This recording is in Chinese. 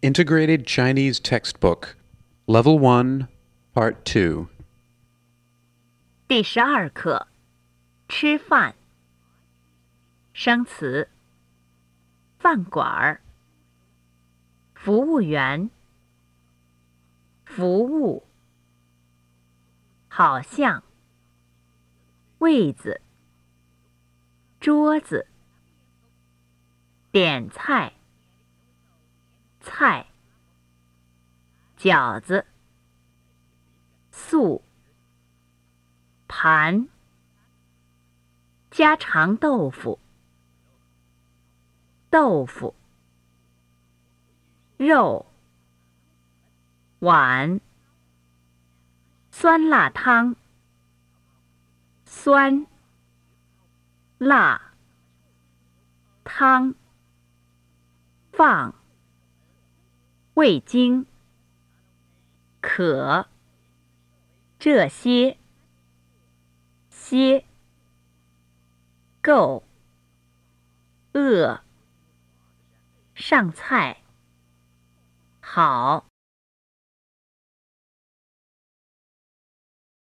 Integrated Chinese Textbook, Level 1, Part 2. 第12课，吃饭。生词：饭馆儿、服务员、服务、好像、位子、桌子、点菜、菜、饺子、素、盘、家常豆腐、豆腐、肉、碗、酸辣汤、酸、辣、汤、放、味精、可、这些、些、够、饿、上菜、好、